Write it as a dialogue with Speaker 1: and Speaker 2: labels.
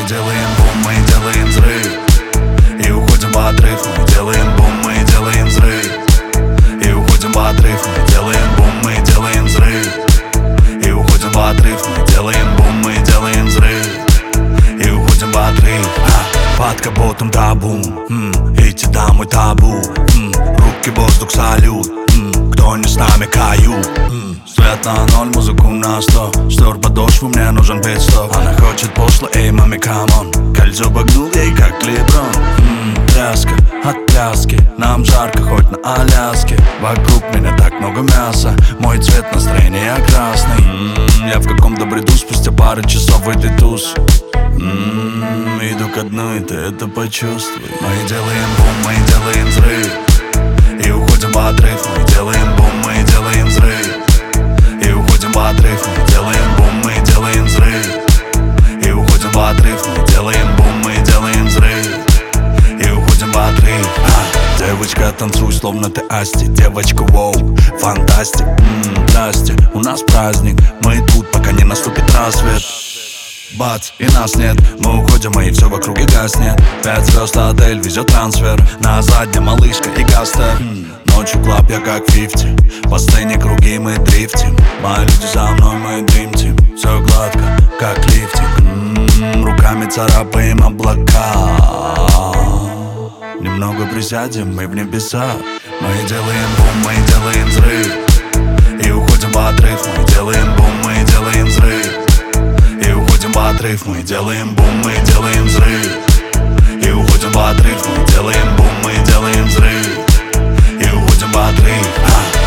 Speaker 1: делаем бум, мы делаем взрыв и уходим в отрыв. Мы делаем бум, мы делаем взрыв и уходим в отрыв. Мы делаем бум, мы делаем взрыв и уходим в отрыв. Мы делаем бум, мы делаем взрыв и уходим в отрыв. Под капотом табу, идти домой табу, руки в воздух, салют, кто не с нами кают. Свет на ноль, музыку на 100, стер подошву, мне нужен пит-стоп. Она хочет пошло, эй, маме, камон. Кольцо погнул ей, как Леброн. Тряска от пляски, нам жарко, хоть на Аляске. Вокруг меня так много мяса, мой цвет настроения красный. Я в каком-то бреду, спустя пару часов в этой туз. Иду ко дну, и ты это почувствуй. Мы делаем бум, мы делаем взрыв и уходим в отрыв. Мы делаем бум, мы делаем взрыв и уходим в отрыв. Мы делаем бум, мы делаем взрыв и уходим в отрыв. Мы делаем бум, мы делаем взрыв и уходим в отрыв. Девочка, танцуй, словно ты Асти. Девочка, воу, фантастик. Здрасте, у нас праздник. Мы тут, пока не наступит рассвет. Бац, и нас нет, мы уходим, и все в округе гаснет. 5 звезд отель везет трансфер, на заднем малышка и гастер. Ночью клаб, я как 50, по сцене круги мы дрифтим. Мои люди за мной, мы dream team. Все гладко, как лифтинг, руками царапаем облака. Немного присядем, мы в небеса. Мы делаем бум, мы делаем взрыв и уходим в отрыв. Мы делаем бум, мы делаем взрыв и уходим в отрыв. Мы делаем бум, мы делаем взрыв и уходим в отрыв. Мы делаем бум, мы делаем взрыв и уходим в отрыв.